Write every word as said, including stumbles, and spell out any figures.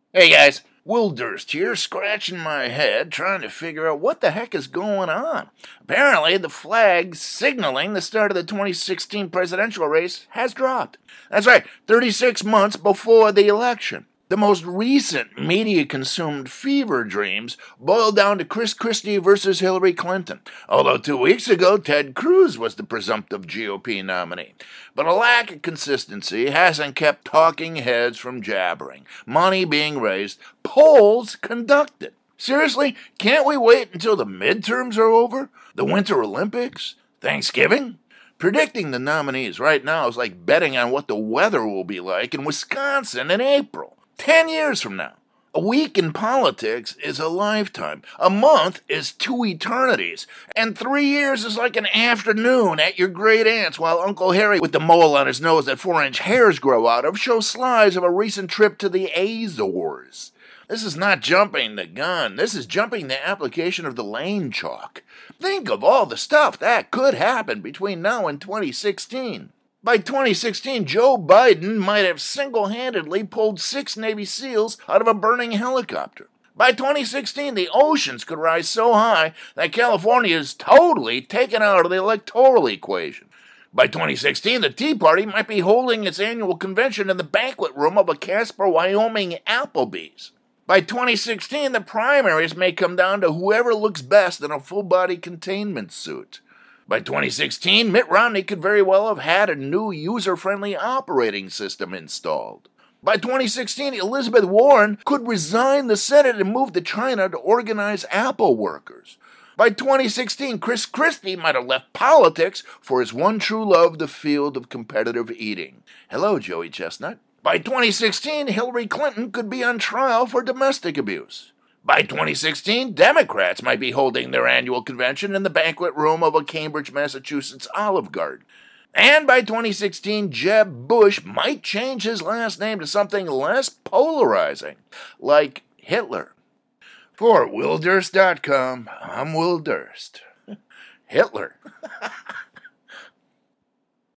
Hey guys, Will Durst here, scratching my head, trying to figure out what the heck is going on. Apparently, the flag signaling the start of the twenty sixteen presidential race has dropped. That's right, thirty-six months before the election. The most recent media-consumed fever dreams boiled down to Chris Christie versus Hillary Clinton, although two weeks ago Ted Cruz was the presumptive G O P nominee. But a lack of consistency hasn't kept talking heads from jabbering, money being raised, polls conducted. Seriously, can't we wait until the midterms are over? The Winter Olympics? Thanksgiving? Predicting the nominees right now is like betting on what the weather will be like in Wisconsin in April. Ten years from now. A week in politics is a lifetime. A month is two eternities. And three years is like an afternoon at your great aunt's while Uncle Harry, with the mole on his nose that four-inch hairs grow out of, shows slides of a recent trip to the Azores. This is not jumping the gun. This is jumping the application of the lane chalk. Think of all the stuff that could happen between now and twenty sixteen. By twenty sixteen, Joe Biden might have single-handedly pulled six Navy SEALs out of a burning helicopter. By twenty sixteen, the oceans could rise so high that California is totally taken out of the electoral equation. By twenty sixteen, the Tea Party might be holding its annual convention in the banquet room of a Casper, Wyoming Applebee's. By twenty sixteen, the primaries may come down to whoever looks best in a full-body containment suit. By twenty sixteen, Mitt Romney could very well have had a new user-friendly operating system installed. By twenty sixteen, Elizabeth Warren could resign the Senate and move to China to organize Apple workers. By twenty sixteen, Chris Christie might have left politics for his one true love, the field of competitive eating. Hello, Joey Chestnut. By twenty sixteen, Hillary Clinton could be on trial for domestic abuse. By twenty sixteen, Democrats might be holding their annual convention in the banquet room of a Cambridge, Massachusetts Olive Garden. And by twenty sixteen, Jeb Bush might change his last name to something less polarizing, like Hitler. For Will Durst dot com, I'm Will Durst. Hitler.